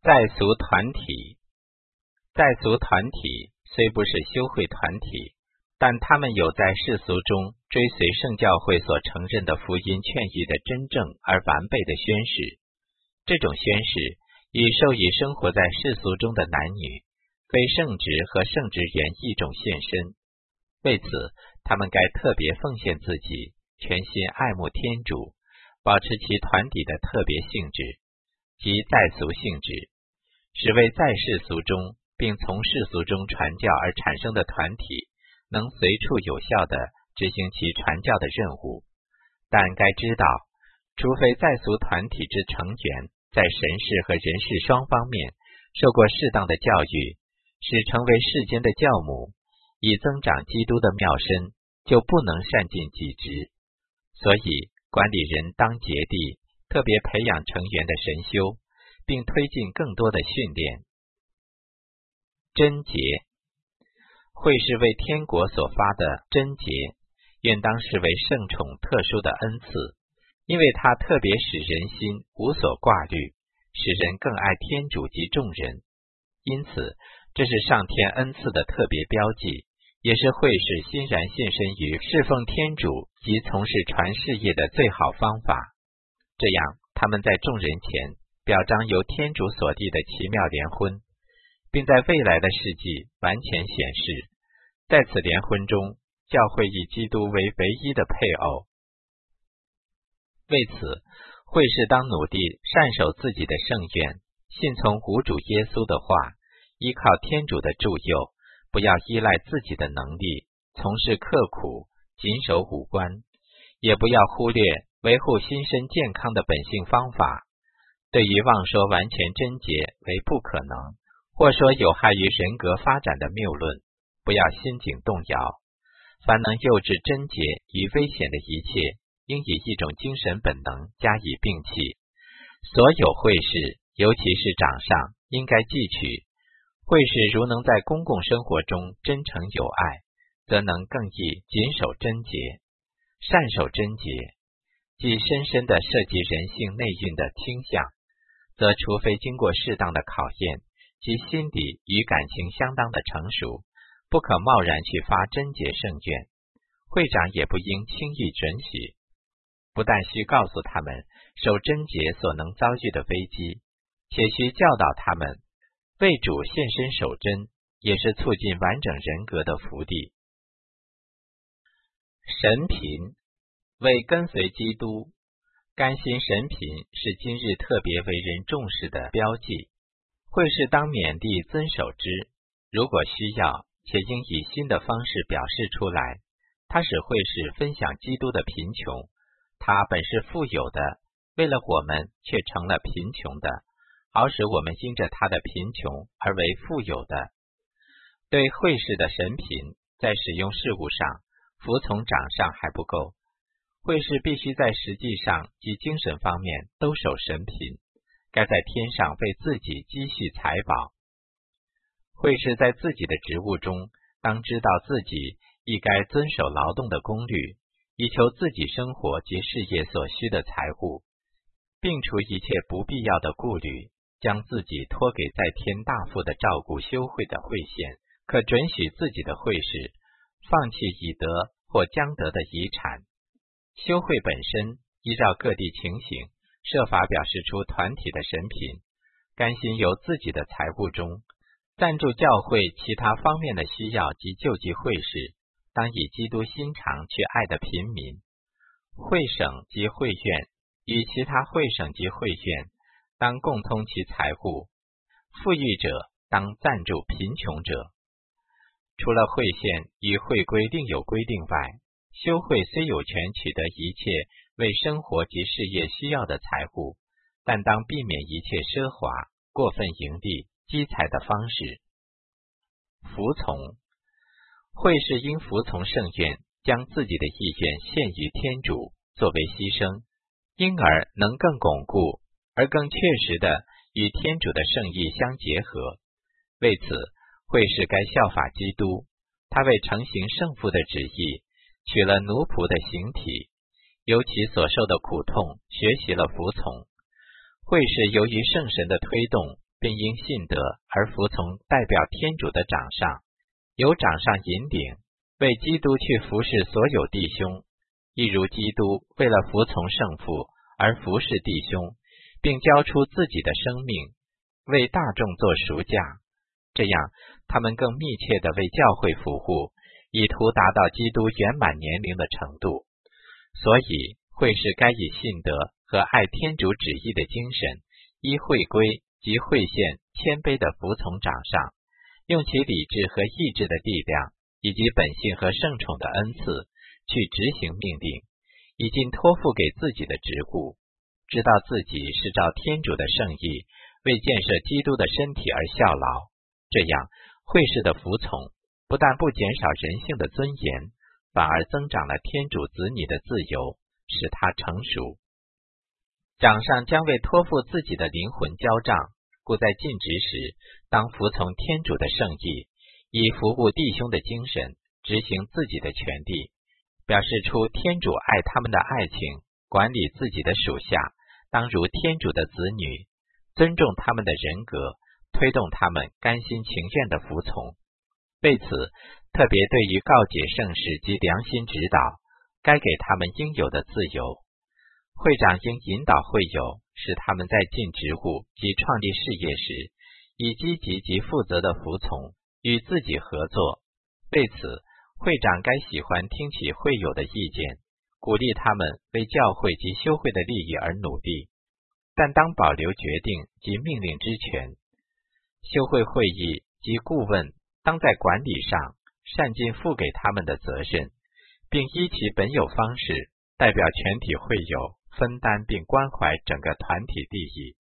在俗团体。在俗团体虽不是修会团体，但他们有在世俗中追随圣教会所承认的福音劝义的真正而完备的宣誓。这种宣誓已受以生活在世俗中的男女，非圣职和圣职员一种献身。为此，他们该特别奉献自己，全心爱慕天主，保持其团体的特别性质，即在俗性质，使为在世俗中并从世俗中传教而产生的团体能随处有效地执行其传教的任务。但该知道，除非在俗团体之成员在神事和人事双方面受过适当的教育，使成为世间的教母，以增长基督的妙身，就不能善尽己职。所以管理人当竭力特别培养成员的神修，并推进更多的训练。贞节。会是为天国所发的贞节，愿当视为圣宠特殊的恩赐，因为它特别使人心无所挂虑，使人更爱天主及众人。因此，这是上天恩赐的特别标记，也是会士欣然献身于侍奉天主及从事传事业的最好方法。这样，他们在众人前表彰由天主所立的奇妙联婚，并在未来的世纪完全显示，在此联婚中，教会以基督为唯一的配偶。为此，会士当努力善守自己的圣愿，信从无主耶稣的话，依靠天主的助佑，不要依赖自己的能力，从事刻苦、谨守五官，也不要忽略维护心身健康的本性方法。对于妄说完全贞洁为不可能，或说有害于人格发展的谬论，不要心境动摇。凡能诱致贞洁与危险的一切，应以一种精神本能加以摒弃。所有会士，尤其是长上，应该记取，会士如能在公共生活中真诚有爱，则能更易谨守贞洁。善守贞洁，即深深地涉及人性内蕴的倾向，则除非经过适当的考验，其心理与感情相当的成熟，不可贸然去发贞洁圣愿。会长也不应轻易准许，不但需告诉他们守贞洁所能遭遇的危机，且需教导他们为主献身守贞，也是促进完整人格的福利。神品。为跟随基督，甘心神品是今日特别为人重视的标记，会士当勉励遵守之，如果需要，且应以新的方式表示出来。它使会士分享基督的贫穷，他本是富有的，为了我们却成了贫穷的，好使我们因着他的贫穷而为富有的。对会士的神品，在使用事务上服从长上还不够，会士必须在实际上及精神方面都守神品，该在天上为自己积蓄财宝。会士在自己的职务中，当知道自己亦该遵守劳动的功律，以求自己生活及事业所需的财物，并除一切不必要的顾虑，将自己托给在天大父的照顾修会的会宪，可准许自己的会士放弃已得或将得的遗产。修会本身依照各地情形，设法表示出团体的神品，甘心由自己的财物中赞助教会其他方面的需要及救济会士，当以基督心肠去爱的贫民。会省及会院与其他会省及会院当共通其财物，富裕者当赞助贫穷者。除了会宪与会规另有规定外，修会虽有权取得一切为生活及事业需要的财物，但当避免一切奢华、过分盈利、积财的方式。服从。会士应服从圣愿，将自己的意愿献于天主，作为牺牲，因而能更巩固而更确实的与天主的圣意相结合。为此，会士该效法基督，他为承行圣父的旨意，取了奴仆的形体，由其所受的苦痛学习了服从。会士由于圣神的推动， 并因信德而服从代表天主的长上，由长上引领，为基督去服侍所有弟兄，一如基督为了服从圣父而服侍弟兄，并交出自己的生命，为大众做赎价。这样，他们更密切地为教会服务，以图达到基督圆满年龄的程度。所以，会士该以信德和爱天主旨意的精神，依会规及会宪谦卑地服从长上，用其理智和意志的力量，以及本性和圣宠的恩赐，去执行命令，已经托付给自己的职务，知道自己是照天主的圣意，为建设基督的身体而效劳。这样，会士的服从不但不减少人性的尊严，反而增长了天主子女的自由，使他成熟。长上将为托付自己的灵魂交账，故在尽职时，当服从天主的圣意，以服务弟兄的精神，执行自己的权利，表示出天主爱他们的爱情，管理自己的属下，当如天主的子女，尊重他们的人格，推动他们甘心情愿的服从。为此，特别对于告解圣事及良心指导，该给他们应有的自由。会长应引导会友，使他们在尽职务及创立事业时，以积极及负责的服从，与自己合作。为此，会长该喜欢听取会友的意见，鼓励他们为教会及修会的利益而努力，但当保留决定及命令之权。修会会议及顾问当在管理上善尽付给他们的责任，并依其本有方式代表全体会友分担并关怀整个团体利益。